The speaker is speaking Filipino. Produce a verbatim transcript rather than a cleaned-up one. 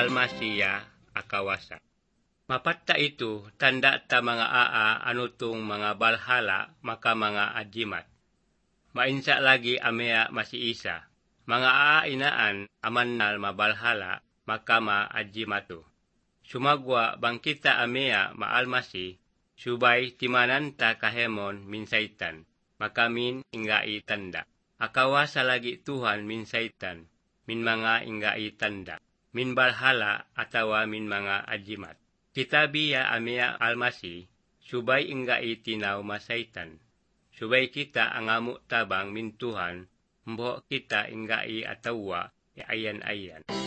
almasiya akawasa. Mapatta itu tanda ta mga aa anutong mga balhala maka mga ajimat. Mainsa lagi amea masiisa. Mga aa inaan amannal mabalhala maka ma ajimatu. Sumagwa bangkita amea maalmasi, subay timananta kahemon min saitan, maka min inggai tanda. Akawasa lagi Tuhan min saitan, min mga inggai tanda, min balhala atawa min mga ajimat. Kitabiya amea almasi, subay inggai tinaw masaitan. Subay kita angamu tabang min Tuhan, mbo kita inggai atawa ayan-ayan.